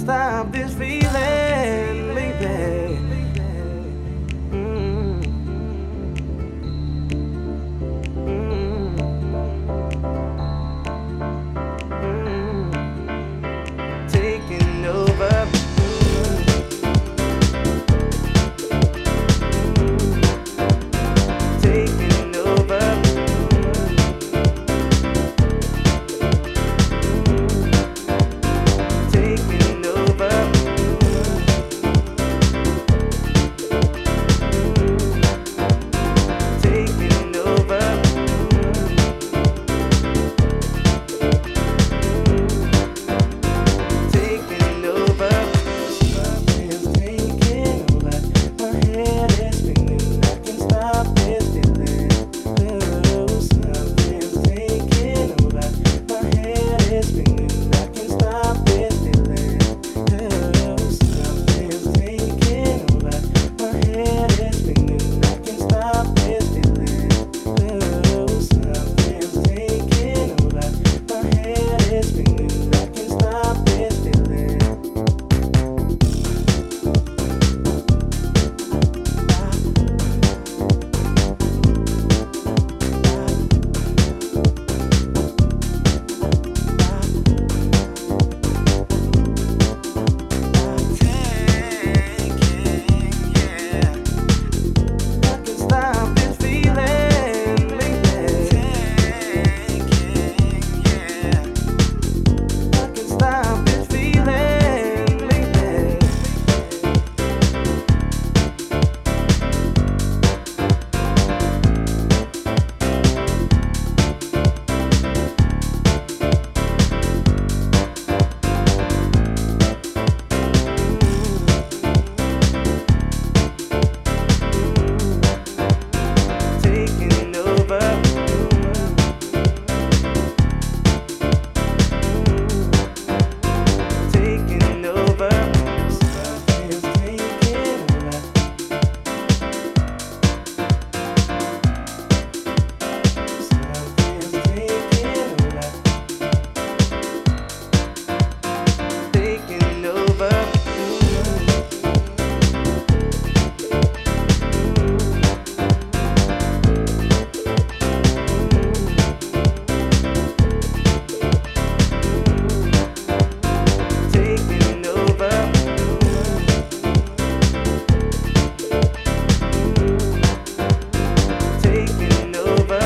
stop this feeling, baby. Taking over. Taking over. Taking over. Taking over. Taking over. Something's taking over. My head is spinning. I can't stop this feeling. Oh, something's taking over. My head is spinning. I can't stop this feeling. Oh, something's taking over. My head is spinning. I can't stop this feeling. Oh, something's taking over. My head is spinning. I can't stop this feeling. I can stop this feeling, baby. I can stop this feeling, baby. Taking over. Taking over. Something's taking over. Something's taking over. Taking over. Taking over. Taking over.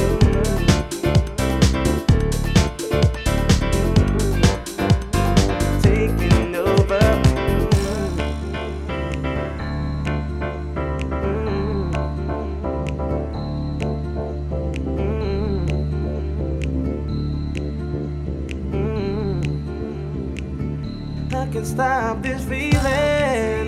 Taking over. I can stop this feeling.